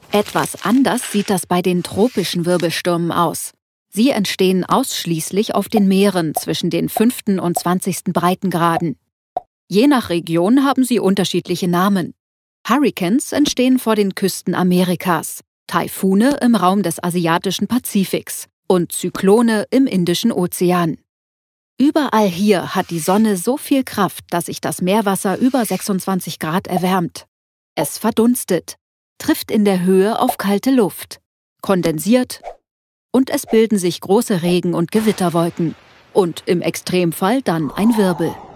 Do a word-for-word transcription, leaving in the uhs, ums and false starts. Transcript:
Etwas anders sieht das bei den tropischen Wirbelstürmen aus. Sie entstehen ausschließlich auf den Meeren zwischen den fünften und zwanzigsten Breitengraden. Je nach Region haben sie unterschiedliche Namen. Hurrikans entstehen vor den Küsten Amerikas, Taifune im Raum des asiatischen Pazifiks und Zyklone im Indischen Ozean. Überall hier hat die Sonne so viel Kraft, dass sich das Meerwasser über sechsundzwanzig Grad erwärmt. Es verdunstet, trifft in der Höhe auf kalte Luft, kondensiert und es bilden sich große Regen- und Gewitterwolken und im Extremfall dann ein Wirbel.